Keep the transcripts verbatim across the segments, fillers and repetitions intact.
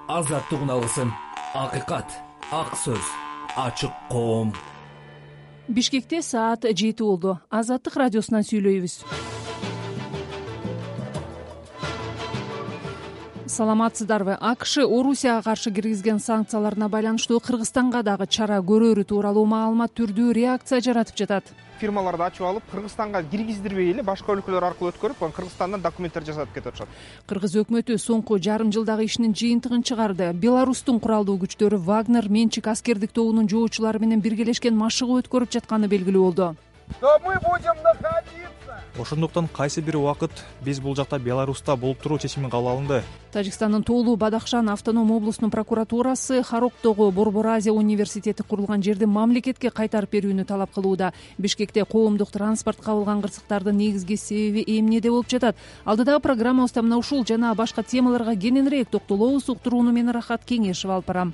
азаттык үналысын, акыйкат, ак сөз, ачык коом. Бишкекте саат жети болду. Азаттык радиосунан сүйлөйбүз. Саламатсыздарбы? АКШ Орусияга каршы киргизген санкцияларына байланыштуу Кыргызстанга дагы чара көрөрү тууралуу маалымат түрдүү реакция жаратып жатат. Фирмаларды ачып алып, Кыргызстанга киргиздирбей эле башка өлкөлөр аркылуу өткөрүп, анан Кыргызстандан документтер жасатып кетип атышат. Кыргыз өкмөтү соңку жарым жылдагы ишинин жыйынтыгын чыгарды. Беларустун куралдуу күчтөрү Вагнер менчик аскердик тобунун жоочулары менен биргелешкен машыгуу өткөрүп жатканы белгилүү болду. Мы будем находиться. Ошондуктан кайсы бир убакыт биз бул жакта Беларуста болуп туруу чечими кабыл алынды. Тажикстандын Тоолу Бадахшан автоном облусунун прокуратурасы Хароктогу Борбор Азия университети курулган жерди мамлекетке кайтарып берүүнү талап кылууда. Бишкекте коомдук транспорт кабылган кырсыктардын негизги себеби эмнеде болуп жатат? Алдыдагы программабызда мына ушул жана башка темаларга кененирээк токтолобуз. Уктурууну мен Рахат Кеңешева алып барам.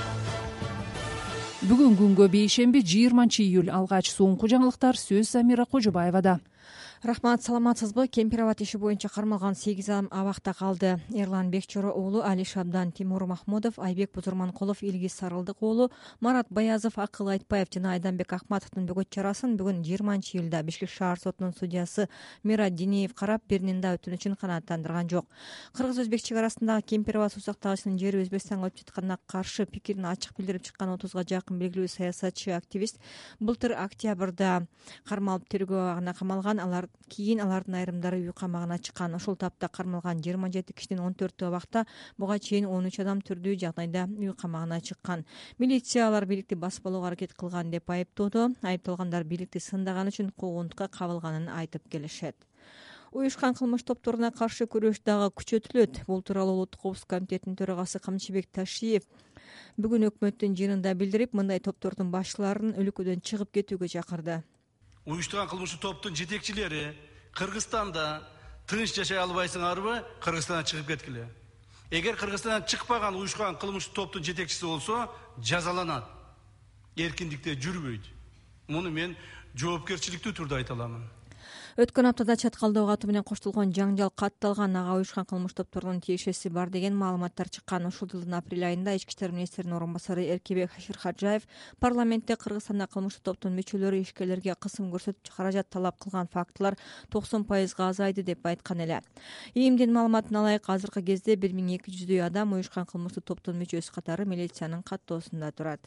Бүгүн күнгө бейшемби жыйырманчы июль. Алгач соңку жаңылыктар сөз Самира Кожобаевада. Рахмат, саламатсызбы? Кемпирабад иши боюнча кармалган сегиз адам абакта калды. Эрлан Бекчоро уулу Али Шабдан, Тимур Махмудов, Айбек Бузурманкулов, Илгиз Сарылдык уулу, Марат Баязов, Акыл Айтбаев жана Айданбек Акматовдун бөгөт чарасын бүгүн жыйырманчы июлда Бишкек шаар сотунун судьясы Мират Динеев карап, биринин да өтүнүчүн канааттандырган жок. Кыргыз-Өзбек чек арасындагы Кемпирабад суу сактагычынын жери Өзбекстанга өтүп жатканына каршы пикирин ачык билдирип чыккан отузга жакын белгилүү саясатчы активист былтыр октябрда кармалып тергөө абагына камалган. Алар кийин алардын айрымдары үй камагына чыккан. Ошол тапта кармалган жыйырма жети кишинин он төртү абакта, буга чейин он үч адам түрдүү жагдайда үй камагына чыккан. Милиция алар бийликти басып алууга аракет кылган деп айыптоодо. Айыпталгандар бийликти сындаган үчүн куугунтукка кабылганын айтып келишет. Уюшкан кылмыш топторуна каршы күрөш дагы күчөтүлөт. Бул тууралуу Улуттук коопсуздук комитетинин төрагасы Камчыбек Ташиев бүгүн өкмөттүн жыйынында билдирип, мындай топтордун башчыларын өлкөдөн чыгып кетүүгө чакырды. Уюштурган кылмыштык топтун жетекчилери Кыргызстанда тынч жашай албайсыңарбы, Кыргызстандан чыгып кеткиле. Эгер Кыргызстандан чыкпаган уюштурган кылмыштык топтун жетекчиси болсо, жазаланат. Эркиндикте жүрбөйт. Муну мен жоопкерчиликтүү түрдө айта аламын. Өткөн аптада чаткалдоо катуу менен коштолгон жаңжал катталган. Ага уюшкан кылмыш топторунун тиешеси бар деген маалыматтар чыккан. Ушул жылдын апрель айында Ички иштер министринин орун басары Эркебек Ширхаджаев парламентте Кыргызстанда кылмыштык топтун мүчөлөрү ишкерлерге кысым көрсөтүп каражат талап кылган фактылар токсон пайызга азайды деп айткан эле. ИИМдин маалыматына ылайык, азыркы кезде бир миң эки жүздөй адам уюшкан кылмыштык топтун мүчөсү катары милициянын каттоосунда турат.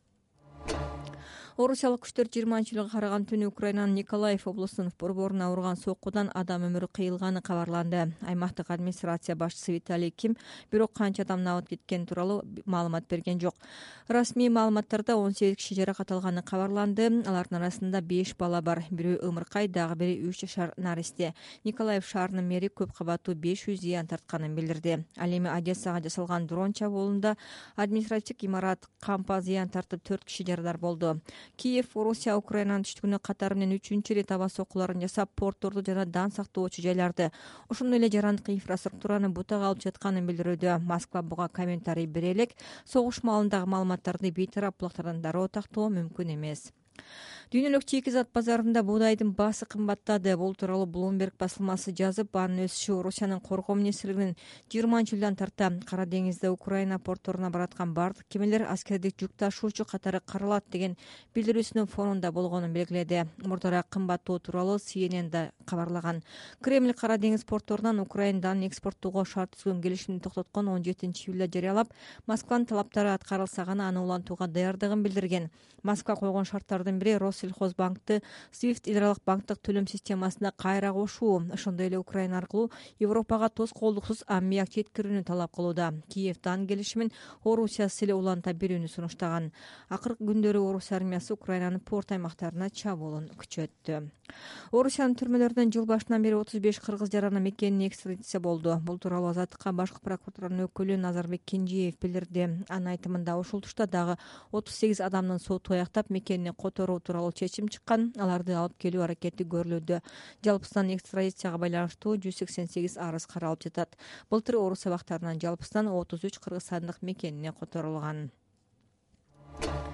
Орусиялык күчтөр жыйырманчы июлга караган түнү Украинанын Николаев облусунун борборуна урган соккудан адам өмүрү кыйылганы кабарланды. Аймактык администрация башчысы Виталий Ким бирок канча адам абыт кеткени тууралуу маалымат берген жок. Расмий маалыматтарда он сегиз киши жаракат алганы кабарланды. Алардын арасында беш бала бар. Бирөө ымыркай, дагы бири үч жашар наристе. Николаев шаарынын мэри көп кабаттуу беш жүз зыян тартканын билдирди. Ал эми Одессага жасалган дрон чабуулунда административдик имарат кампа зыян тартып төрт киши жарадар болду. Киев Орусия Украинанын түштүгүнө катары менен үчүнчү ирет аба соккуларын жасап, портторду жана дан сактоочу жайларды, ошондой эле жарандык инфраструктураны бутага алып жатканын билдирүүдө. Москва буга комментарий бере элек, согуш маалындагы маалыматтарды бейтарап булактардан дароо тактоо мүмкүн эмес. Дүйнөлүк чийки-зат базарында буудайдын баасы кымбаттады. Бул тууралуу Bloomberg басылмасы жазып, анын өсүшү Орусиянын коргоо министрлигинин жыйырманчы июлдан тарта Кара деңизде Украина портторуна бараткан бардык кемелер аскердик жүк ташуучу катары каралат деген билдирүүсүнүн фонунда болгонун белгиледи. Мурдараак кымбаттоо тууралуу Си Эн Эн да кабарлаган. Кремль Кара деңиз портторунан Украинадан экспорттоого шарт түзгөн келишимди токтоткон он жетинчи июлда жарыялап, Москванын талаптары аткарылса гана аны улантууга даярдыгын билдирген. Москва койгон шарттардын бири Россельхозбанкты Свифт эл аралык банктык төлөм системасына кайра кошуу, ошондой эле Украина аркылуу Европага тоскоолдуксуз аммиак жеткирүүнү талап кылууда. Киевдин келишимин Орусиясы эле уланта берүүнү сунуштаган. Акыркы күндөрү Орусия армиясы Украинанын порт аймактарына чабуулун күчөттү. Орусиянын түрмөлөрүнөн жыл башынан бери отуз беш кыргыз жараны мекенине экстрадиция болду. Бул тууралуу Азаттыкка башкы прокуратуранын өкүлү Назарбек Кенжиев билдирди. Анын айтымында ушул тушта дагы отуз сегиз адамдын соту аяктап мекенине которуу тууралуу чечим чыккан. Аларды алып келүү аракети көрүлүүдө. Жалпысынан экстрадицияга байланыштуу жүз сексен сегиз арыз каралып жатат. Былтыр Орус абактарынан жалпысынан отуз үч кыргызстандык мекенине которулган.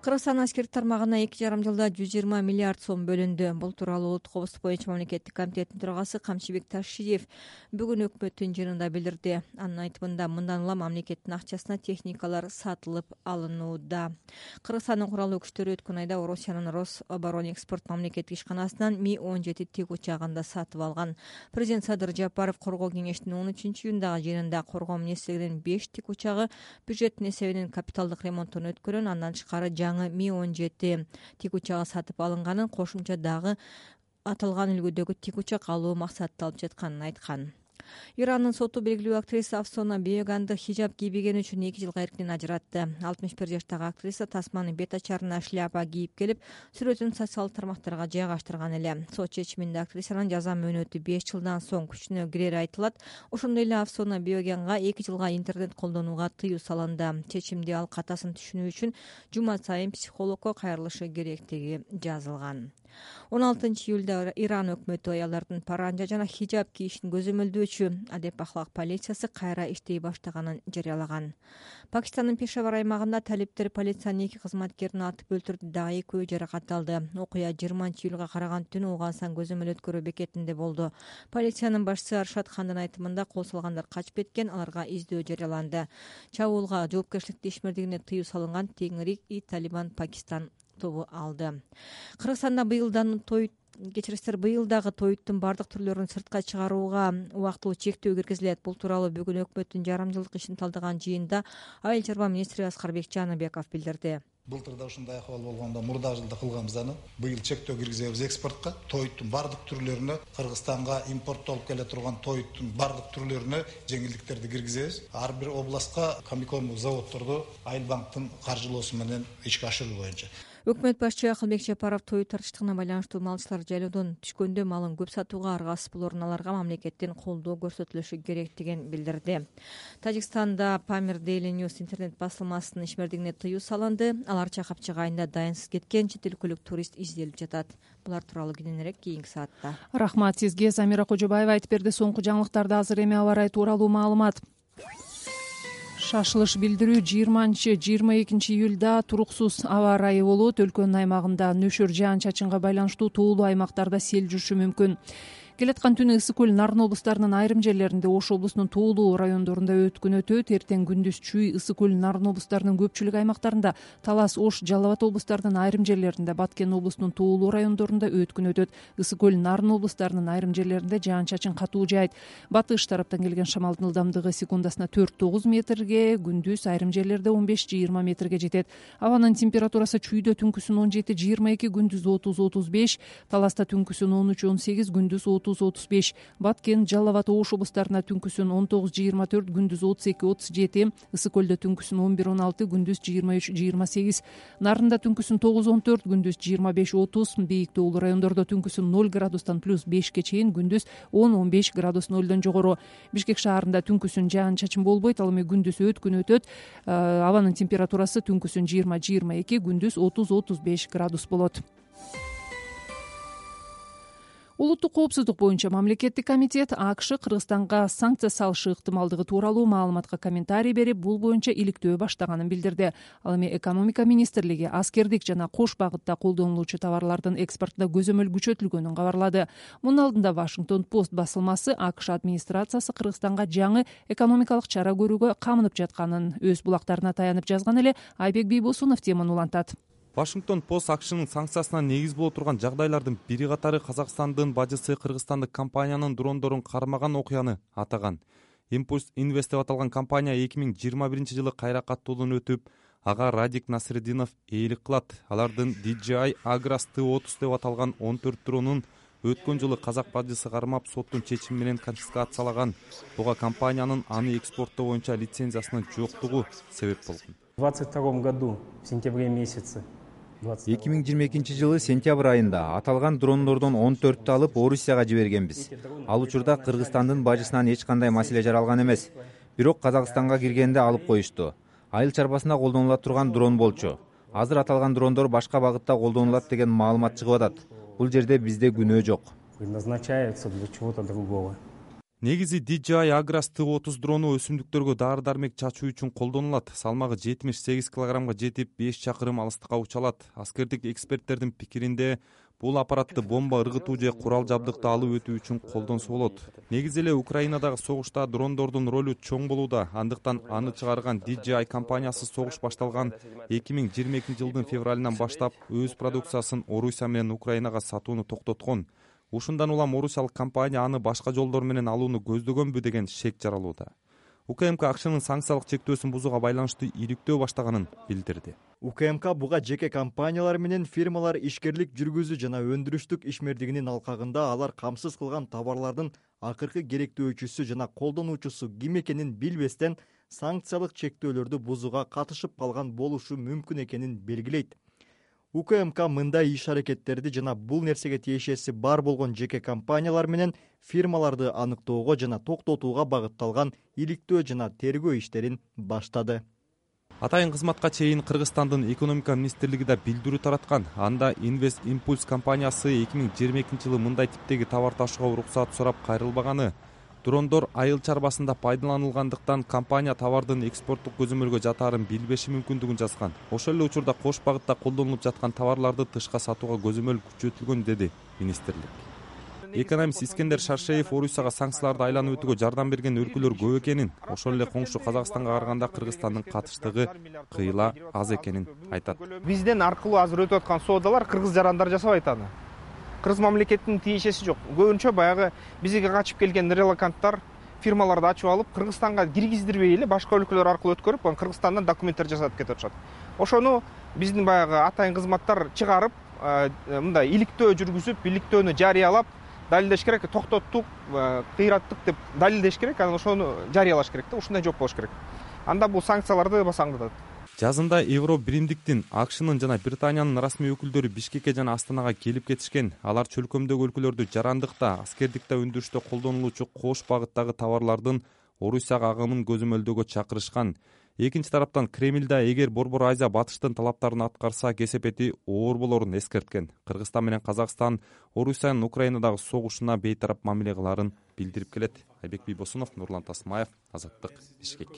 Кыргызстан аскердик тармагына эки жарым жылда жүз жыйырма миллиард сом бөлүндү. Бул тууралуу Улуттук коопсуздук боюнча мамлекеттик комитеттин төрагасы Камчыбек Ташиев бүгүн өкмөттүн жыйынында билдирди. Анын айтымында мындан улам мамлекеттин акчасына техникалар сатылып алынууда. Кыргызстандын куралдуу күчтөрү өткөн айда Орусиянын Рособоронэкспорт мамлекеттик ишканасынан Ми он жети тик учагын да сатып алган. Президент Садыр Жапаров коргоо кеңешинин он үчүнчү июндагы жыйынында коргоо министрлигинин беш тик учагы бюджеттин эсебинен капиталдык ремонттун өткөрүн, андан тышкары жаңы Ми он жети тик учагы сатып алынганын, кошумча дагы аталган үлгүдөгү тик учак алуу максатталып жатканын айткан. Ирандын соту белгилүү актриса Афсона Беганды хижаб кийбегени үчүн эки жылга эрктен ажыратты. алтымыш бир жаштагы актриса тасманын бет ачарына шляпа кийип келип, сүрөтүн социалдык тармактарга жайгаштырган эле. Сот чечиминде актрисанын жаза мөөнөтү беш жылдан соң күчүнө кирери айтылат. Ошондой эле Афсона Беганга эки жылга интернет колдонууга тыюу салынды. Чечимде ал катасын түшүнүү үчүн жума сайын психологко кайрылышы керектиги жазылган. он алтынчы июлда Иран өкмөтү аялдардын паранжа жана хижаб кийишин көзөмөлдөөчү адеп ахлак полициясы кайра иштей баштаганын жарыялаган. Пакистандын Пешавар аймагында талиптер полициянын эки кызматкерин атып өлтүрдү, дагы экөө жаракат алды. Окуя жыйырманчы июлга караган түнү Угасан көзөмөл өткөрүү бекетинде болду. Полициянын башчысы Аршат Хандын айтымында кол салгандар качып кеткен, аларга издөө жарыяланды. Чабуулга жоопкерчиликти ишмердигине тыюу салынган Теңирик и Талибан Пакистан тобу алды. Кыргызстанда быйылдан той кечирисиздер быйылдагы тоюттун бардык түрлөрүн сыртка чыгарууга убактылуу чектөө киргизилет. Бул тууралуу бүгүн өкмөттүн жарым жылдык ишин талдаган жыйында Айыл чарба министри Аскарбек Жаныбеков билдирди. Былтырда ушундай акыбал болгондо мурда жылда кылганбыз аны. Быйыл чектөө киргизебиз экспортко. Тоюттун бардык түрлөрүнө, Кыргызстанга импорттолуп келе турган тоюттун бардык түрлөрүнө жеңилдиктерди киргизебиз. Ар бир областка комбикормдук заводдорду Айыл банктын каржылоосу менен ишке ашыруу боюнча. Өкмөт башчы Акылбек Жапаров той тартыштыгына байланыштуу малчылар жайлоодон түшкөндө малын көп сатууга аргасыз болорун, аларга мамлекеттин колдоо көрсөтүлүшү керектигин билдирди. Тажикстанда Pamir Daily News интернет басылмасынын ишмердигине тыюу салынды. Алар Чакапчык айында дайынсыз кеткен чет өлкөлүк турист изделип жатат. Булар тууралуу кийинирээк кийинки саатта. Рахмат сизге. Замира Кожобаева айтып берди. Соңку жаңылыктарды азыр эми аба ырайы тууралуу маалымат. Шашылыш билдирүү жыйырманчы жыйырма экинчи июлда туруксуз аба ырайы болот. Өлкөнүн аймагында нөшөр жаан чачынга байланыштуу тоолуу аймактарда сел жүрүшү мүмкүн. Келаткан түнү Ысык көл, Нарын облустарынын айрым жерлеринде, Ош облусунун тоолуу райондорунда өткүн өтөт. Эртең күндүз Чүй, Ысык көл, Нарын облустарынын көпчүлүк аймактарында, Талас, Ош, Жалал Абад облустарынын айрым жерлеринде, Баткен облусунун тоолуу райондорунда өткүн өтөт. Ысык көл, Нарын облустарынын айрым жерлеринде жаан-чачын катуу жаайт. Батыш тараптан келген шамалдын ылдамдыгы секундасына төрт тогуз метрге, күндүз айрым жерлерде он беш жыйырма метрге жетет. Абанын температурасы Чүйдө түнкүсүн он жети жыйырма эки, күндүз отуз отуз беш, Таласта түнкүсүн он үч он сегиз, күндүз отуз отуз беш, Баткен, Жалал Абад, Ош облустарына түнкүсүн он тогуз жыйырма төрт, күндүз отуз эки отуз жети, Ысык көлдө түнкүсүн он бир он алты, күндүз жыйырма үч жыйырма сегиз, Нарында түнкүсүн тогуз он төрт, күндүз жыйырма беш отуз, бийик тоолуу райондордо түнкүсүн ноль градустан плюс бешке чейин, күндүз он он беш градус нолдон жогору. Бишкек шаарында түнкүсүн жаан-чачын болбойт, ал эми күндүз өткүн өтөт. Абанын температурасы түнкүсүн жыйырма жыйырма эки, күндүз отуз отуз беш градус болот. Улуттук коопсуздук боюнча мамлекеттик комитет АКШ Кыргызстанга санкция салышы ыктымалдыгы тууралуу маалыматка комментарий берип, бул боюнча иликтөө баштаганын билдирди. Ал эми экономика министрлиги аскердик жана кош багытта колдонулуучу товарлардын экспортуна көзөмөл күчөтүлгөнүн кабарлады. Мунун алдында Вашингтон Пост басылмасы АКШ администрациясы Кыргызстанга жаңы экономикалык чара көрүүгө камынып жатканын өз булактарына таянып жазган эле. Айбек Бийбосунов теманы улантат. Вашингтон Пост АКШнын санкциясына негиз боло турган жагдайлардын бири катары Казакстандын бажысы кыргызстандык компаниянын дрондорун кармаган окуяны атаган. Impulse Invest деп аталган компания эки миң жыйырма биринчи жылы кайра каттоодон өтүп, ага Радик Насреддинов ээлик кылат. Алардын ди джи ай Agras Т отуз деп аталган он төрт дронун өткөн жылы казак бажысы кармап, соттун чечими менен конфискациялаган. Буга компаниянын аны экспорттоо боюнча лицензиясынын жоктугу себеп болгон. В двадцать втором году в сентябре месяце эки миң жыйырма экинчи жылы сентябрь айында аталган дрондордон он төрттү алып Орусияга жибергенбиз. Ал учурда Кыргызстандын бажысынан эч кандай маселе жаралган эмес. Бирок Казакстанга киргенде алып коюшту. Айыл чарбасында колдонула турган дрон болчу. Азыр аталган дрондор башка багытта колдонулат деген маалымат чыгып атат. Бул жерде бизде күнөө жок. Предназначается для чего-то другого. Негизи ди джей ай Agras Т отуз дрону өсүмдүктөргө дары дармек чачуу үчүн колдонулат. Салмагы жетимиш сегиз килограммга жетип, беш чакырым алыстыкка уча алат. Аскердик эксперттердин пикиринде, бул аппаратты бомба ыргытуу же курал жабдыкты алып өтүү үчүн колдонсо болот. Негизи эле Украинадагы согушта дрондордун ролу чоң болууда. Андыктан аны чыгарган ди джей ай компаниясы согуш башталган эки миң жыйырма экинчи жылдын февралынан баштап өз продукциясын Орусия менен Украинага сатууну токтоткон. Ушундан улам орусиялык компания аны башка жолдор менен алууну көздөгөнбү деген шек жаралууда. УКМК акчынын санкциялык чектөөсүн бузууга байланыштуу иликтөө баштаганын билдирди. УКМК буга жеке компаниялар менен фирмалар ишкерлик жүргүзүү жана өндүрүштүк ишмердигинин алкагында алар камсыз кылган товарлардын акыркы керектөөчүсү жана колдонуучусу ким экенин билбестен санкциялык чектөөлөрдү бузууга катышып калган болушу мүмкүн экенин белгилейт. УКМК мындай иш-аракеттерди жана бул нерсеге тиешеси бар болгон жеке компаниялар менен фирмаларды аныктоого жана токтотууга багытталган иликтөө жана тергөө иштерин баштады. Атайын кызматка чейин Кыргызстандын экономика министрлиги да билдирүү тараткан. Анда Инвест Импульс компаниясы эки миң жыйырма экинчи жылы мындай типтеги товар ташууга уруксаат сурап кайрылбаганы, дрондор айыл чарбасында пайдаланылгандыктан компания товардын экспорттук көзөмөлгө жатаарын билбеши мүмкүндүгүн жазган. Ошол эле учурда кош багытта колдонулуп жаткан товарларды тышка сатууга көзөмөл күчөтүлгөн, деди министрлик. Экономист Искендер Шаршеев Орусияга санкцияларды айланып өтүүгө жардам берген өлкөлөр көп экенин, ошол эле коңшу Казакстанга караганда Кыргызстандын катыштыгы кыйла аз экенин айтат. Бизден аркылуу азыр өтүп аткан соодалар кыргыз жарандар жасабайт аны. Кыргыз мамлекетинин тиешеси жок. Көбүнчө баягы бизге качып келген релоканттар фирмаларды ачып алып, Кыргызстанга киргиздирбей эле башка өлкөлөр аркылуу өткөрүп, анан Кыргызстандан документтер жасатып кетип атышат. Ошону биздин баягы атайын кызматтар чыгарып, мындай иликтөө жүргүзүп, иликтөөнү жарыялап, далилдеш керек, токтоттук, кыйраттык деп далилдеш керек, анан ошону жарыялаш керек да, ушундай жооп болуш керек. Анда бул санкцияларды басаңдатат. Жазында Евро биримдиктин, АКШнын жана Британиянын расмий өкүлдөрү Бишкекке жана Астанага келип кетишкен. Алар чөлкөмдөгү өлкөлөрдү жарандыкта, аскердикте өндүрүштө колдонулуучу кош багыттагы товарлардын Орусияга агымын көзөмөлдөөгө чакырышкан. Экинчи тараптан Кремль да эгер Борбор Азия батыштын талаптарын аткарса, кесепети оор болорун эскерткен. Кыргызстан менен Казакстан Орусиянын Украинадагы согушуна бейтарап мамиле кыларын билдирип келет. Айбек Бийбосунов, Нурлан Тасмаев, Азаттык, Бишкек.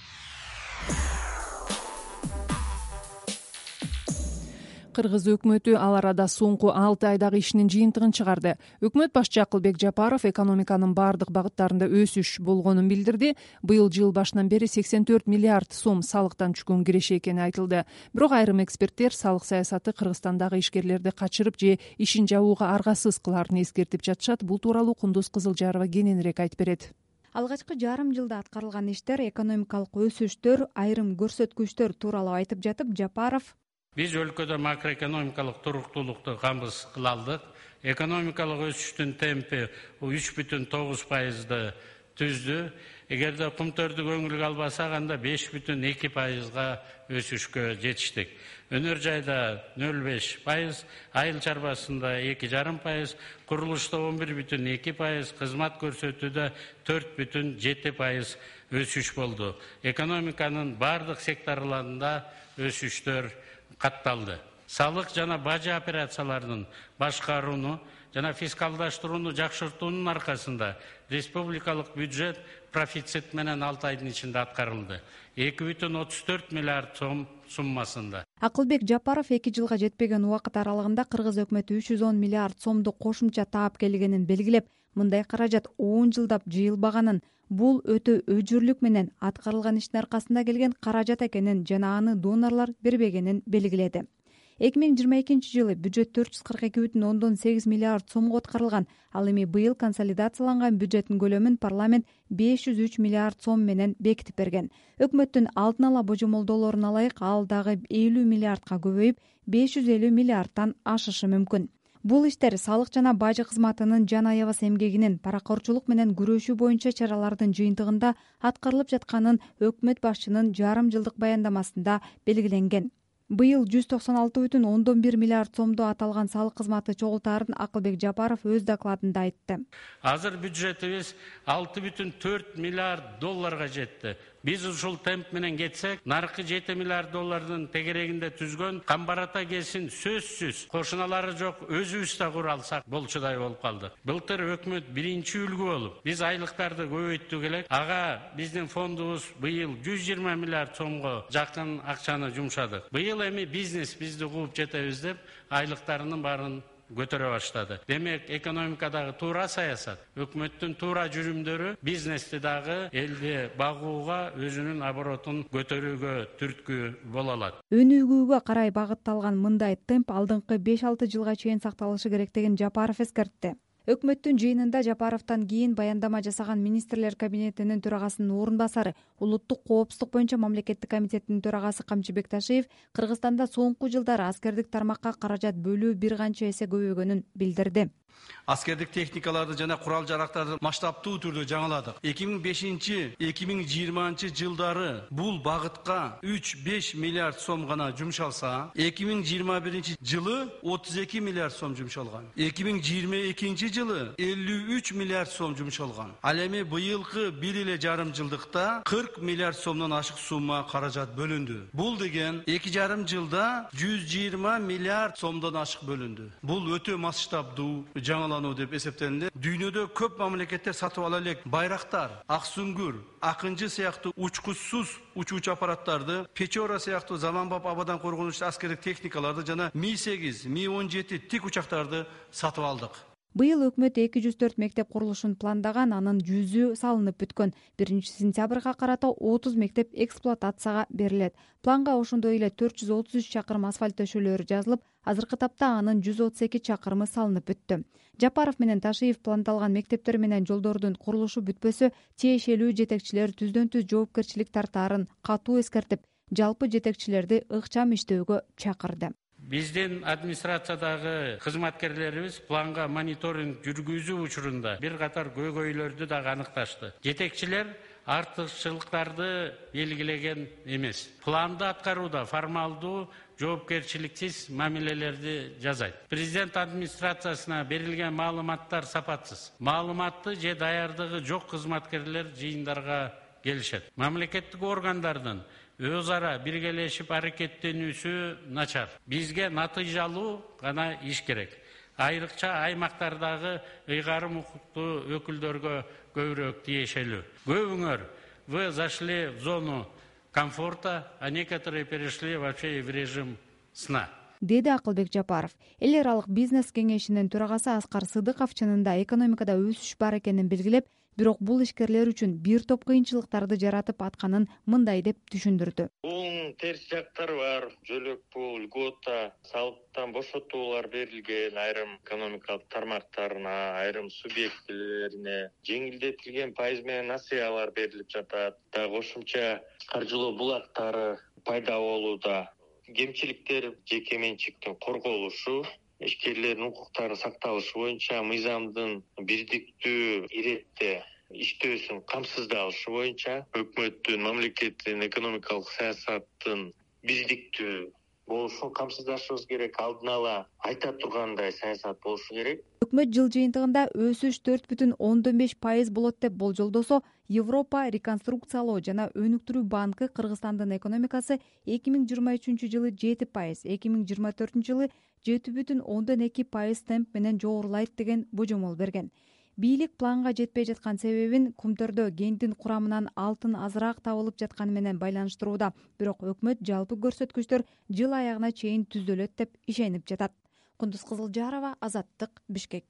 Кыргыз өкмөтү ал арада соңку алты айдагы ишинин жыйынтыгын чыгарды. Өкмөт башчы Акылбек Жапаров экономиканын бардык багыттарында өсүш болгонун билдирди. Быйыл жыл башынан бери сексен төрт миллиард сом салыктан түшкөн киреше экени айтылды. Бирок айрым эксперттер салык саясаты Кыргызстандагы ишкерлерди качырып же ишин жабууга аргасыз кыларын эскертип жатышат. Бул тууралуу Кундуз Кызылжарова кененирээк айтып берет. Алгачкы жарым жылда аткарылган иштер, экономикалык өсүштөр, айрым көрсөткүчтөр тууралуу айтып жатып, Жапаров: Биз өлкөдө макроэкономикалык туруктуулукту камсыз кыла алдык. Экономикалык өсүштүн темпи үч бүтүн тогуз пайызды түздү. Эгерде кумтөрдү көңүлгө албасак, анда беш бүтүн эки пайызга өсүшкө жетиштик. Өнөр жайда нөл беш пайыз, айыл чарбасында эки жарым пайыз, курулушта он бир бүтүн эки пайыз, кызмат көрсөтүүдө төрт бүтүн жети пайыз өсүш болду. Экономиканын бардык секторларында өсүштөр катталды. Салык жана бажы операцияларынын башкарууну жана фискалдаштырууну жакшыртуунун аркасында республикалык бюджет профицит менен алты айдын ичинде аткарылды. эки бүтүн отуз төрт миллиард сом суммасында. Акылбек Жапаров эки жылга жетпеген убакыт аралыгында Кыргыз өкмөтү үч жүз он миллиард сомду кошумча таап келгенин белгилеп, мындай каражат он жылдап жыйылбаганын, бул өтө өжүрлүк менен аткарылган иштин аркасында келген каражат экенин жана аны донорлор бербегенин белгиледи. эки миң жыйырма экинчи жылы бюджет төрт жүз кырк эки бүтүн ондон сегиз миллиард сомго аткарылган. Ал эми быйыл консолидацияланган бюджеттин көлөмүн парламент беш жүз үч миллиард сом менен бекитип берген. Өкмөттүн алдын ала божомолдоолоруна ылайык ал дагы элүү миллиардка көбөйүп, беш жүз элүү миллиардтан ашышы мүмкүн. Бул иштер салык жана бажы кызматынын жан аябас эмгегинин, паракорчулук менен күрөшүү боюнча чаралардын жыйынтыгында аткарылып жатканын өкмөт башчынын жарым жылдык баяндамасында белгиленген. Быйыл жүз токсон алты бүтүн ондон бир миллиард сомдо аталган салык кызматы чогултаарын Акылбек Жапаров өз докладында айтты. Азыр бюджетибиз алты бүтүн төрт миллиард долларга жетти. Биз ушул темп менен кетсек, наркы жети миллиард доллардын тегерегинде түзгөн Камбарата кесин сөзсүз кошуналары жок өзүбүз да кура алсак болчудай болуп калдык. Былтыр өкмөт биринчи үлгү болуп, биз айлыктарды көбөйттүк элек. Ага биздин фондубуз быйыл жүз жыйырма миллиард сомго жакын акчаны жумшадык. Быйыл эми бизнес бизди кууп жетебиз деп айлыктарынын баарын көтөрө баштады. Демек, экономикадагы туура саясат, өкмөттүн туура жүрүмдөрү бизнести дагы элди багууга, өзүнүн оборотун көтөрүүгө түрткү боло алат. Өнүгүүгө карай багытталган мындай темп алдыңкы беш алты жылга чейин сакталышы керек деген Жапаров эскертти. Өкмөттүн жыйынында Жапаровдон кийин баяндама жасаган министрлер кабинетинин төрагасынын орун басары, улуттук коопсуздук боюнча мамлекеттик комитеттин төрагасы Камчыбек Ташиев Кыргызстанда соңку жылдары аскердик тармакка каражат бөлүү бир канча эсе көбөйгөнүн билдирди. Аскердик техникаларды жана курал жарактарды масштабтуу түрдө жаңыладык. эки миң бешинчи эки миң жыйырманчы жылдары бул багытка үч беш миллиард сом гана жумшалса, эки миң жыйырма биринчи жылы отуз эки миллиард сом жумшалган. эки миң жыйырма экинчи жылы элүү үч миллиард сом жумшалган. Ал эми быйылкы бир эле жарым жылдыкта кырк миллиард сомдон ашык сумма каражат бөлүндү. Бул деген эки жарым жылда жүз жыйырма миллиард сомдон ашык бөлүндү. Бул өтө масштабдуу жаңылануу деп эсептелинди. Дүйнөдө көп мамлекеттер сатып ала элек байрактар, ак сүңгүр, акынчы сыяктуу учкучсуз учуучу аппараттарды, Печора сыяктуу заманбап абадан коргонуучу аскердик техникаларды жана Ми сегиз, Ми он жети тик учактарды сатып алдык. Быйыл өкмөт эки жүз төрт мектеп курулушун пландаган, анын жүзү салынып бүткөн. биринчи сентябрга карата отуз мектеп эксплуатацияга берилет. Планга ошондой эле төрт жүз отуз үч чакырым асфальт төшөлөрү жазылып, азыркы тапта анын жүз отуз эки чакырымы салынып бүттү. Жапаров менен Ташиев пландалган мектептер менен жолдордун курулушу бүтпөсө, тиешелүү жетекчилер түздөн түз жоопкерчилик тартаарын катуу эскертип, жалпы жетекчилерди ыкчам иштөөгө чакырды. Биздин администрациядагы кызматкерлерибиз планга мониторинг жүргүзүү учурунда бир катар көйгөйлөрдү дагы аныкташты. Жетекчилер артыкчылыктарды белгилеген эмес. Планды аткарууда формалдуу жоопкерчиликсиз мамилелерди жасайт. Президент администрациясына берилген маалыматтар сапатсыз. Маалыматты же даярдыгы жок кызматкерлер жыйындарга келишет. Мамлекеттик органдардын өз ара биргелешип аракеттенүүсү начар. Бизге натыйжалуу гана иш керек. Айрыкча аймактардагы ыйгарым укуктуу өкүлдөргө көбүрөөк тиешелүү. Көбүңөр вы зашли в зону комфорта, а некоторые перешли вообще в режим сна. Деди Акылбек Жапаров. Эл аралык бизнес кеңешинин төрагасы Аскар Сыдыков чынында экономикада өсүш бар экенин белгилеп, бирок бул ишкерлер үчүн бир топ кыйынчылыктарды жаратып атканын мындай деп түшүндүрдү. Бул терс жактары бар. Жөлөк пул, льгота, салыктан бошотуулар берилген айрым экономикалык тармактарына, айрым субъектилерине, жеңилдетилген пайыз менен насыялар берилип жатат. Да кошумча каржылоо булактары пайда болууда. Кемчиликтер жеке менчиктин корголушу, ишкерлердин укуктарынын сакталышы боюнча мыйзамдын бирдиктүү иретте иштөөсүн камсыздалышы боюнча өкмөттүн, мамлекеттин экономикалык саясаттын бирдиктүү болушун камсыздашыбыз керек. Алдын ала айта тургандай саясат болушу керек. Өкмөт жыл жыйынтыгында өсүш төрт бүтүн ондон беш пайыз болот деп болжолдосо, Европа реконструкциялоо жана өнүктүрүү банкы Кыргызстандын экономикасы эки миң жыйырма үчүнчү жылы жети пайыз, эки миң жыйырма төртүнчү жылы жети бүтүн ондон эки пайыз темп менен жогорулайт деген божомол берген. Бийлик планга жетпей жаткан себебин Кумтөрдө кенттин курамынан алтын азыраак табылып жатканы менен байланыштырууда. Бирок өкмөт жалпы көрсөткүчтөр жыл аягына чейин түзөлөт деп ишенип жатат. Кундуз Кызылжарова, Азаттык, Бишкек.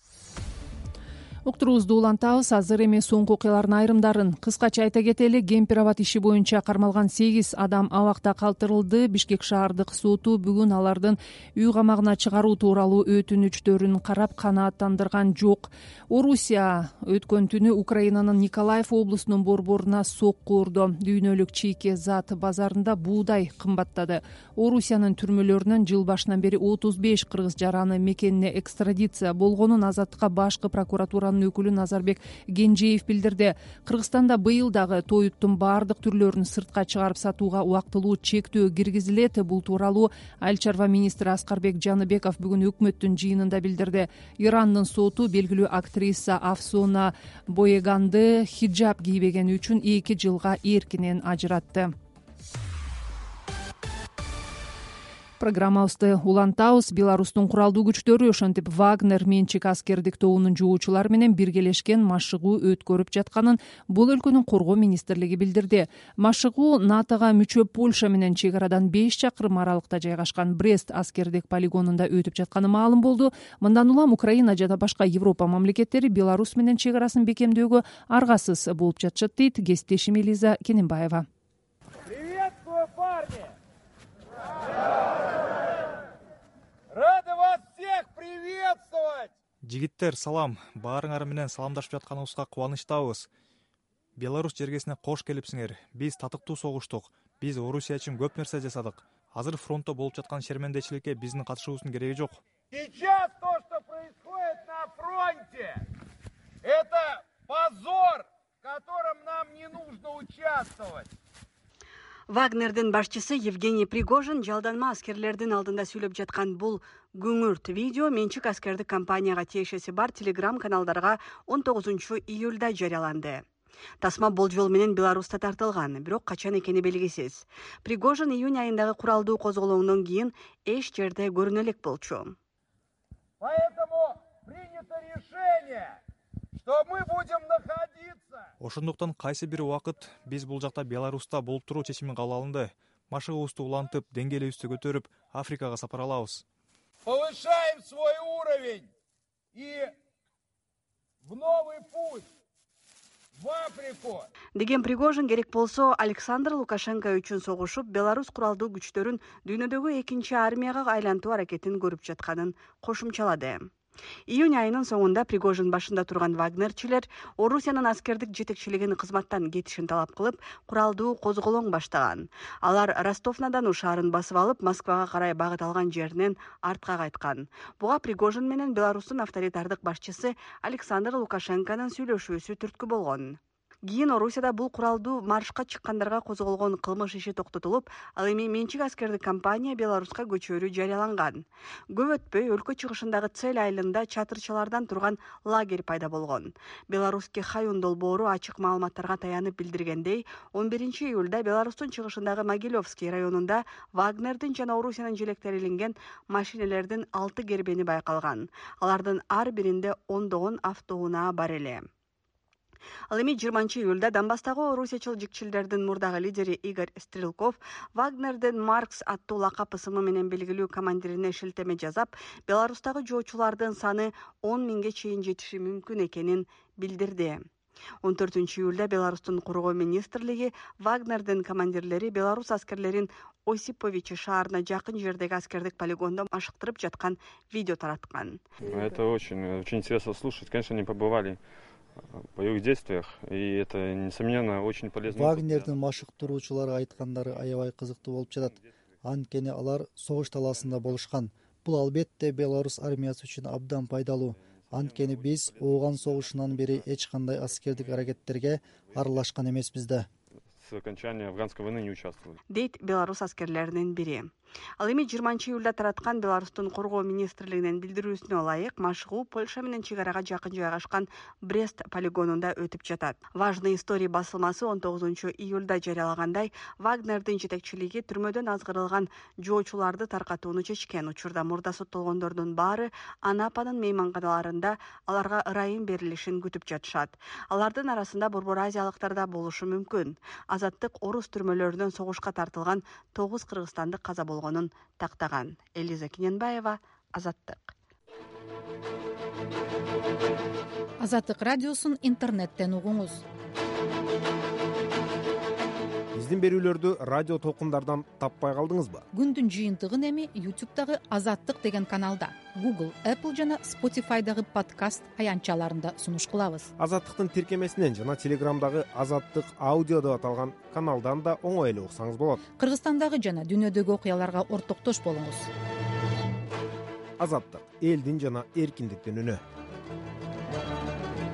Уктуруубузду улантабыз. Азыр эми соңку окуялардын айрымдарын кыскача айта кетели. Кемпир-абад иши боюнча кармалган сегиз адам абакта калтырылды. Бишкек шаардык соту бүгүн алардын үй камагына чыгаруу тууралуу өтүнүчтөрүн карап канааттандырган жок. Орусия өткөн түнү Украинанын Николаев облусунун борборуна сокку урду. Дүйнөлүк чийки зат базарында буудай кымбаттады. Орусиянын түрмөлөрүнөн жыл башынан бери отуз беш кыргыз жараны мекенине экстрадиция болгонун Азаттыкка башкы прокуратура кооперативанын өкүлү Назарбек Кенжеев билдирди. Кыргызстанда быйыл дагы тоюттун баардык түрлөрүн сыртка чыгарып сатууга убактылуу чектөө киргизилет. Бул тууралуу Айыл чарба министри Аскарбек Жаныбеков бүгүн өкмөттүн жыйынында билдирди. Ирандын соту белгилүү актриса Афсона Боеганды хиджаб кийбегени үчүн эки жылга эркинен ажыратты. Программабызды улантабыз. Беларустун куралдуу күчтөрү, ошентип Вагнер менчик аскердик тобунун жоочулары менен биргелешкен машыгуу өткөрүп жатканын бул өлкөнүн коргоо министрлиги билдирди. Машыгуу НАТОга мүчө Польша менен чек арадан беш чакырым аралыкта жайгашкан Брест аскердик полигонунда өтүп жатканы маалым болду. Мындан улам Украина жана башка Европа мамлекеттери Беларусь менен чек арасын бекемдөөгө аргасыз болуп жатышат, дейт кесиптешим Элиза Кененбаева. Приветствую, парни! Рады вас всех приветствовать! Жигиттер, салам. Баарыңар менен саламдашып жатканыбызга кубанычтабыз. Беларусь жергесине кош келипсиңер. Биз татыктуу согуштук. Биз Орусия үчүн көп нерсе жасадык. Азыр фронтто болуп жаткан шермендечиликке биздин катышуубуздун кереги жок. Сейчас то, что происходит на фронте, это позор, в котором нам не нужно участвовать. Вагнердин башчысы Евгений Пригожин жалданма аскерлердин алдында сүйлөп жаткан бул күңүрт видео менчик аскердик компанияга тиешеси бар телеграм каналдарга он тогузунчу июлда жарыяланды. Тасма болжол менен Беларуста тартылган, бирок качан экени белгисиз. Пригожин июнь айындагы куралдуу козголоондон кийин эч жерде көрүнө элек болчу. Поэтому принято решение, что мы будем находиться. Ошондуктан кайсы бир убакыт биз бул жакта Беларуста болуп туруу чечими кабыл алынды. Машыгыбызды улантып, деңгээлибизди көтөрүп, Африкага сапар алабыз. Повышаем свой уровень и в новый путь, в Африку. Деген Пригожин керек болсо Александр Лукашенко үчүн согушуп, Беларусь куралдуу күчтөрүн дүйнөдөгү экинчи армияга айлантуу аракетин көрүп жатканын кошумчалады. Июнь айынын соңунда Пригожин башында турган вагнерчилер Орусиянын аскердик жетекчилигин кызматтан кетишин талап кылып, куралдуу козголоң баштаган. Алар Ростов-на-Дону шаарын басып алып, Москвага карай багыт алган жеринен артка кайткан. Буга Пригожин менен Беларустун авторитардык башчысы Александр Лукашенконун сүйлөшүүсү түрткү болгон. Кийин Орусияда бул куралдуу маршка чыккандарга козголгон кылмыш иши токтотулуп, ал эми менчик аскердик компания Беларуска көчөрүү жарыяланган. Көп өтпөй өлкө чыгышындагы Цель айылында чатырчалардан турган лагерь пайда болгон. Беларусский Хаюн долбоору ачык маалыматтарга таянып билдиргендей, он биринчи июлда Беларустун чыгышындагы Могилевский районунда Вагнердин жана Орусиянын желектери илинген машинелердин алты кербени байкалган. Алардын ар биринде ондогон автоунаа бар эле. Ал эми жыйырманчы июлда Донбасстагы орусиячыл жикчилдердин мурдагы лидери Игорь Стрелков Вагнердин Маркс аттуу лакап ысымы менен белгилүү командирине шилтеме жазап, Беларустагы жоочулардын саны он миңге чейин жетиши мүмкүн экенин билдирди. он төртүнчү июлда Беларустун коргоо министрлиги Вагнердин командирлери Беларус аскерлерин Осиповичи шаарына жакын жердеги аскердик полигондо машыктырып жаткан видео тараткан. Это очень, очень интересно слушать. Конечно, они побывали в боевых действиях, и это, несомненно, очень полезно. Вагнердин машыктыруучулары айткандары аябай кызыктуу болуп жатат. Анткени алар согуш талаасында болушкан. Бул албетте Беларусь армиясы үчүн абдан пайдалуу. Анткени биз ооган согушунан бери эч кандай аскердик аракеттерге аралашкан эмеспиз да. С окончания афганской войны не участвовали. Дейт Беларусь аскерлеринин бири. Ал эми жыйырманчы июлда тараткан Беларустун коргоо министрлигинин билдирүүсүнө ылайык машыгуу Польша менен чек арага жакын жайгашкан Брест полигонунда өтүп жатат. Важный история басылмасы он тогузунчу июлда жарыялагандай, Вагнердин жетекчилиги түрмөдөн азгырылган жоочуларды таркатууну чечкен. Учурда мурда соттолгондордун баары Анапанын мейманканаларында аларга ырайым берилишин күтүп жатышат. Алардын арасында борбор азиялыктар да болушу мүмкүн. Азаттык орус түрмөлөрүнөн согушка тартылган тогуз кыргызстандык каза болгонун тактаган. Элиза Кененбаева, Азаттык. Азаттык радиосун интернеттен угуңуз. Биздин берүүлөрдү радио толкундардан таппай калдыңызбы? Күндүн жыйынтыгын эми ютубтагы Азаттык деген каналда, Google, Apple жана Spotify'дагы подкаст аянтчаларында сунуш кылабыз. Азаттыктын тиркемесинен жана Телеграмдагы Азаттык аудио деп аталган каналдан да оңой эле уксаңыз болот. Кыргызстандагы жана дүйнөдөгү окуяларга ортоктош болуңуз. Азаттык — элдин жана эркиндиктин үнү.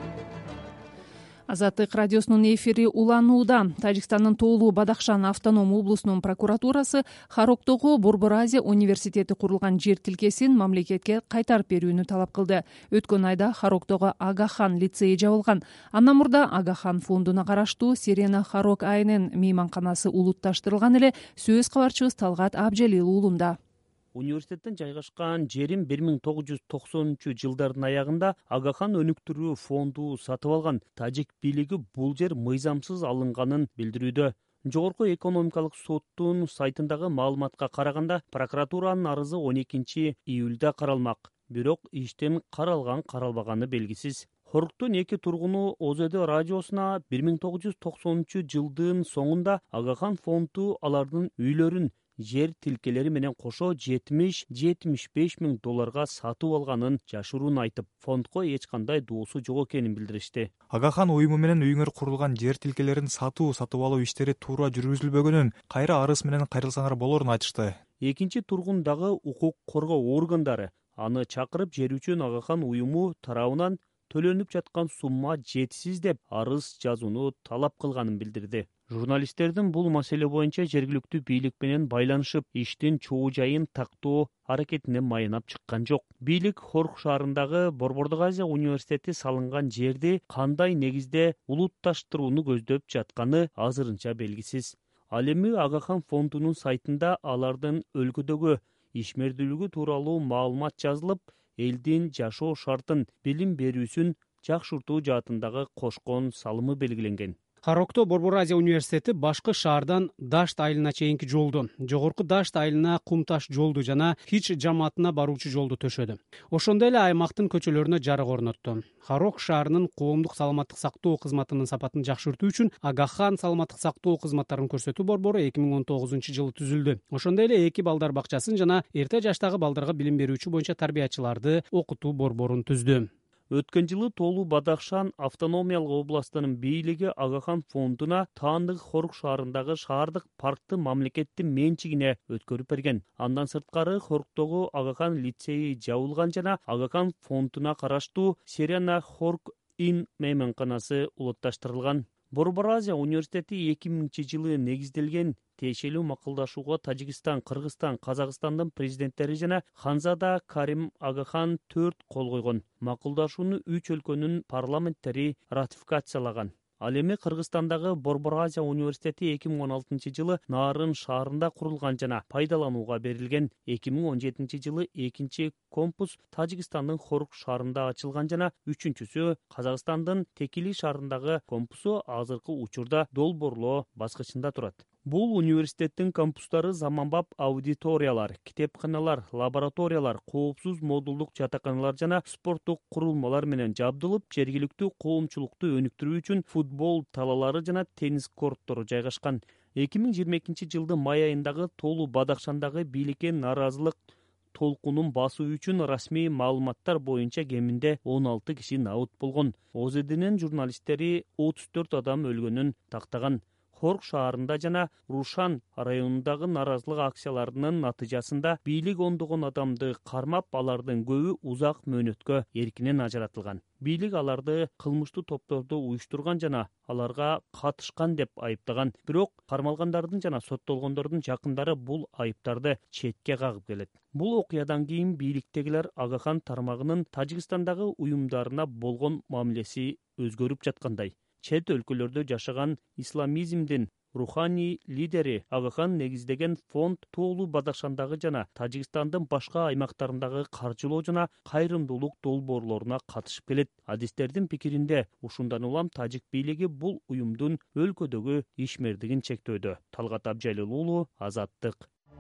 Азаттык радиосунун эфири уланууда. Тажикстандын Тоолу Бадахшан автоном облусунун прокуратурасы Хароктогу Борбор Азия университети курулган жер тилкесин мамлекетке кайтарып берүүнү талап кылды. Өткөн айда Хароктогу Агахан лицейи жабылган. Андан мурда Агахан фондуна караштуу Сирена Харок айнын мейманканасы улутташтырылган эле. Сөз кабарчыбыз Талгат Абжалил уулунда. Университеттен жайгашкан жерин бир миң тогуз жүз токсонунчу жылдардын аягында Агахан өнүктүрүү фонду сатып алган. Тажик бийлиги бул жер мыйзамсыз алынганын билдирүүдө. Жогорку экономикалык соттун сайтындагы маалыматка караганда, прокуратуранын арызы он экинчи июлда каралмак. Бирок иштин каралган каралбаганы белгисиз. Хоруктун эки тургуну ОЗД радиосуна бир миң тогуз жүз токсонунчу жылдын соңунда Агахан фонду алардын үйлөрүн жер тилкелери менен кошо жетимиш жетимиш беш миң долларга сатып алганын жашыруун айтып, фондко эч кандай доосу жок экенин билдиришти. Агахан уюму менен үйүңөр курулган жер тилкелерин сатуу сатып алуу иштери туура жүргүзүлбөгөнүн, кайра арыз менен кайрылсаңар болорун айтышты. Экинчи тургун дагы укук коргоо органдары аны чакырып, жер үчүн Агахан уюму тарабынан төлөнүп жаткан сумма жетишсиз деп арыз жазууну талап кылганын билдирди. Журналисттердин бул маселе боюнча жергиликтүү бийлик менен байланышып, иштин чоо жайын тактоо аракетине майынап чыккан жок. Бийлик Хорк шаарындагы Борбордук Азия университети салынган жерди кандай негизде улутташтырууну көздөп жатканы азырынча белгисиз. Ал эми Агахан фондунун сайтында алардын өлкөдөгү ишмердүүлүгү тууралуу маалымат жазылып, элдин жашоо шартын, билим берүүсүн жакшыртуу жаатындагы кошкон салымы белгиленген. Харокто Борбор Азия университети башкы шаардан Дашт айылына чейинки жолду, жогорку Дашт айылына Кумташ жолду жана Хич жамаатына баруучу жолду төшөдү. Ошондой эле аймактын көчөлөрүнө жарык орнотту. Харок шаарынын коомдук саламаттык сактоо кызматынын сапатын жакшыртуу үчүн Агахан саламаттык сактоо кызматтарын көрсөтүү борбору эки миң он тогузунчу жылы түзүлдү. Ошондой эле эки балдар бакчасын жана эрте жаштагы балдарга билим берүүчү боюнча тарбиячыларды окутуу борборун түздү. Өткөн жылы Тоолу Бадахшан автономиялык областынын бийлиги Агахан фондуна таандык Хорк шаарындагы шаардык паркты мамлекеттин менчигине өткөрүп берген. Андан сырткары Хорктогу Агахан лицейи жабылган жана Агахан фондуна караштуу Сирена Хорк ин мейманканасы улутташтырылган. Борбор Азия университети эки миңинчи жылы негизделген. Тиешелүү макулдашууга Тажикстан, Кыргызстан, Казакстандын президенттери жана Ханзада Карим Агахан төрт кол койгон. Макулдашууну үч өлкөнүн парламенттери ратификациялаган. Ал эми Кыргызстандагы Борбор Азия университети эки миң он алтынчы жылы Нарын шаарында курулган жана пайдаланууга берилген. эки миң он жетинчи жылы экинчи кампус Тажикстандын Хорк шаарында ачылган жана үчүнчүсү Казакстандын Текили шаарындагы кампусу азыркы учурда Долборлоо баскычында турат. Бул университеттин кампустары заманбап аудиториялар, китепканалар, лабораториялар, коопсуз модулдук жатаканалар жана спорттук курулмалар менен жабдылып, жергиликтүү коомчулукту өнүктүрүү үчүн футбол талалары жана теннис корттору жайгашкан. эки миң жыйырма экинчи жылдын май айындагы Тоолу Бадахшандагы бийликке нааразылык толкунун басуу үчүн расмий маалыматтар боюнча кеминде он алты киши набыт болгон. ОЗДнин журналисттери отуз төрт адам өлгөнүн тактаган. Хорк шаарында жана Рушан районундагы нааразылык акцияларынын натыйжасында бийлик ондогон адамды кармап, алардын көбү узак мөөнөткө эркинен ажыратылган. Бийлик аларды кылмыштуу топторду уюштурган жана аларга катышкан деп айыптаган. Бирок кармалгандардын жана соттолгондордун жакындары бул айыптарды четке кагып келет. Бул окуядан кийин бийликтегилер Агахан тармагынын Тажикстандагы уюмдарына болгон мамилеси өзгөрүп жаткандай. Чет өлкөлөрдө жашаган исламизмдин руханий лидери Агахан негиздеген фонд Тоолу Бадахшандагы жана Тажикстандын башка аймактарындагы каржылоо жана кайрымдуулук долбоорлоруна катышып келет. Адистердин пикиринде, ушундан улам тажик бийлиги бул уюмдун өлкөдөгү ишмердигин чектөөдө. Талгат Абжалил уулу, Азаттык.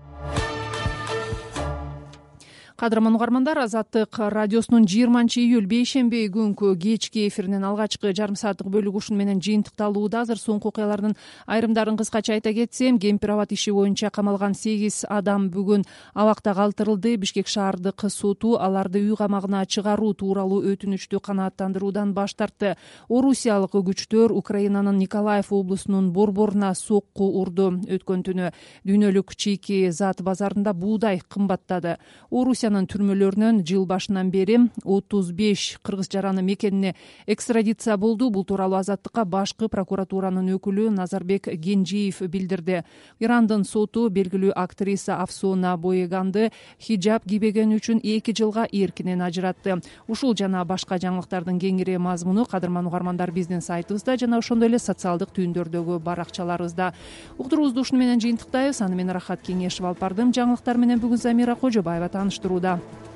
Кадырман угармандар, Азаттык радиосунун жыйырманчы июль бейшемби күнкү кечки эфиринин алгачкы жарым сааттык бөлүгү ушун менен жыйынтыкталууда. Азыр соңку окуялардын айрымдарын кыскача айта кетсем, кемпир абад иши боюнча камалган сегиз адам бүгүн абакта калтырылды. Бишкек шаардык соту аларды үй камагына чыгаруу тууралуу өтүнүчтү канааттандыруудан баш тартты. Орусиялык күчтөр Украинанын Николаев облусунун борборуна сокку урду. Өткөн түнү дүйнөлүк чийки зат базарында буудай кымбаттады. Орусия Белоруссиянын түрмөлөрүнөн жыл башынан бери отуз беш кыргыз жараны мекенине экстрадиция болду. Бул тууралуу Азаттыкка башкы прокуратуранын өкүлү Назарбек Генжиев билдирди. Ирандын соту белгилүү актриса Афсона Боеганды хиджаб кийбегени үчүн эки жылга эркинен ажыратты. Ушул жана башка жаңылыктардын кеңири мазмуну кадырман угармандар биздин сайтыбызда жана ошондой эле социалдык түйүндөрдөгү баракчаларыбызда. Уктуруубузду ушуну менен жыйынтыктайбыз. Аны мен Рахат Кеңешев алып бардым. Жаңылыктар менен бүгүн Замира Кожобаева тааныштырууда.